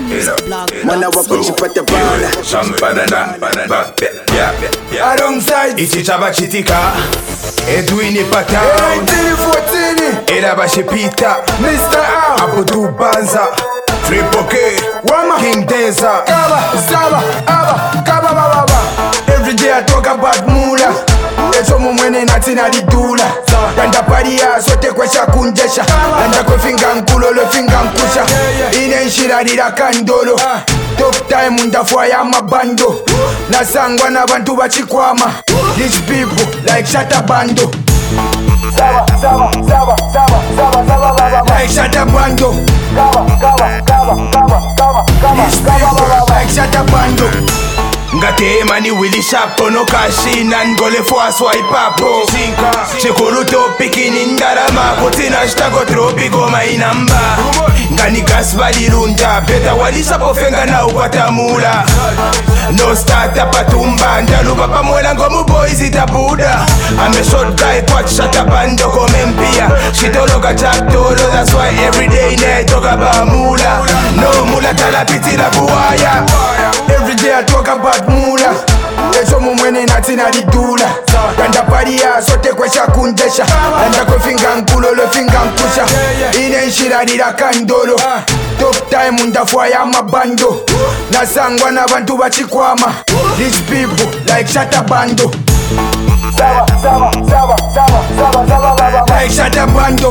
Mwana wako chipata bana alongside ichi chabachitika Edwin Patown 1814 era bashipita Mr. A Abudu Banza Triple K Wama King Deza Kaba Saba Aba Kaba Baba. Every day I talk about Mula. Echo mumwene natina lidula. Tanda paria sote kwesha kunjesha. Tanda kwe finga nkulo le finga nkusha. Ine nshira lira kandolo. Top time undafwa ya mabando. Nasangwa na bantu bachikwama. These people like Shatta Bando. Like Shatta Bando. These people like Shatta Bando. Ngatema ni Willy Shapo no kashina ngole fwa swipe apo Chikuru topiki ni ndarama kutina shtako tropiko mainamba Ngani gasvali runda peta walisa pofenga na upatamula No starter patumba ndaluba pamola ngomu boys itabuda I'm a short guy kwa Shatta Bando komempia Shitoloka chaktolo that's why every day ne talk about mula No mula talapiti la buwaya Every day I talk about Mula. Echo mumwene natina lidula. Tanda paria sote kwesha kunjesha. Tanda kwe finga nkulo le finga nkusha. Ine nshira lira kandolo. Top time undafwa ya mabando. Nasangwa na bantu bachikwama. These people like Shatta Bando. Like Shatta Bando.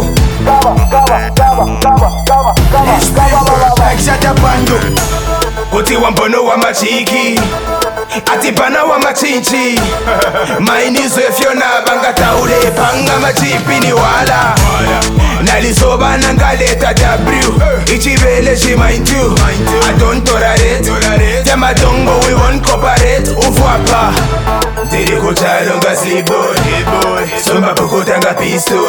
These people like Shatta Bando. Kuti wambono wa machiki ati bana wa machinchi mainizo efyona banga taule panga machipi ni wala nalisoba nangaleta W ichibele she mind you I don't tolerate tema dongo we won't cooperate ufwapa Diri kuchalonga sleep boy Somba pukutanga pistol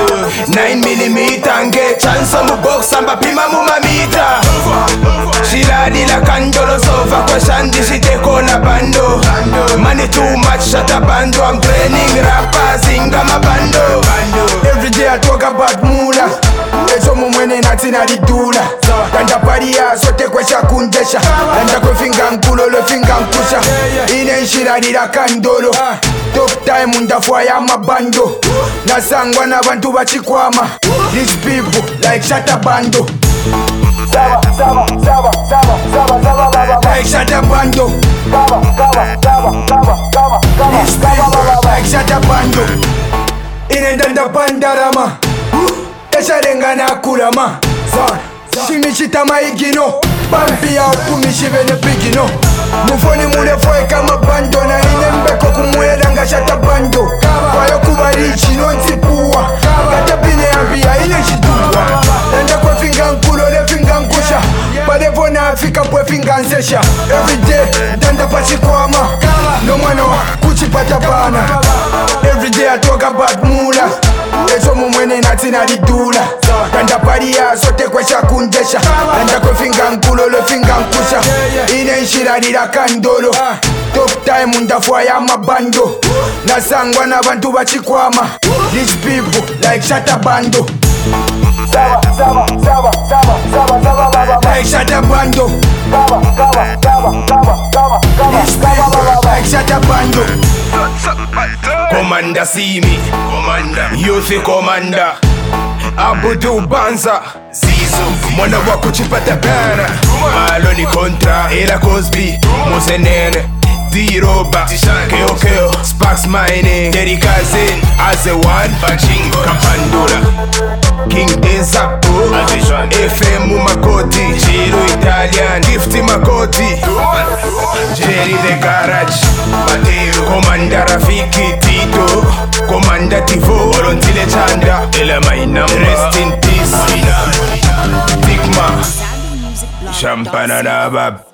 9mm nge chanso mu box amba pima mu mamita Shiladi la kandolo sofa kwa shandi shiteko na bando Money too much Shatta Bando I'm training rappers inga mabando Every day I talk about Mula. Echo mumwene natina lidula. Tanda paria sote kwesha kunjesha. Tanda kwe finga nkulo le finga nkusha. Ine nshira lira kandolo. Top time undafwa ya mabando. Nasangwa na bantu bachikwama. These people like Shatta Bando. Like Shatta Bando. These people like Shatta Bando. Ine ndanda bandarama. Esharenga na kurama. Shimichita maigino. Bambi ya upumishive ne bigino. Mufoni mule foe kama bando. Na ine mbeko kumwela nga Shatta Bando. Kwayo kubarichi no ntipuwa. Gata pine ambia ine shiduwa. Nenda kwe finga nkulo le finga nkusha. Badevo na Afrika pwe finga nzesha. Everyday danda pachikwama. No mwana wa kuchipata bana. Everyday I talk about Mula. Echo mumwene natina lidula. Tanda paria sote kwesha kunjesha. Tanda kwe finga nkulo le finga nkusha. Ine nshira lira kandolo. Top time undafwa ya mabando. Nasangwa na bantu bachikwama. These people like Shatta Bando. Like Shatta Bando. These people like Shatta Bando. Commander see me Youth Commander Abudu Banza Zizo Mwana wako chipata bana Malo ni kontra Era Cosby Musenene D-Roba Keo Sparks Mining Terry Kazin As a one Bachingo Kapandula King Deza FM Makoti Chiro Italian Gifty Makoti Jerry the Garage Mateo Commander Rafiki Tito Commander Tivo Olontile Chanda Ela Mainam Rest in peace Digma Champana Nabab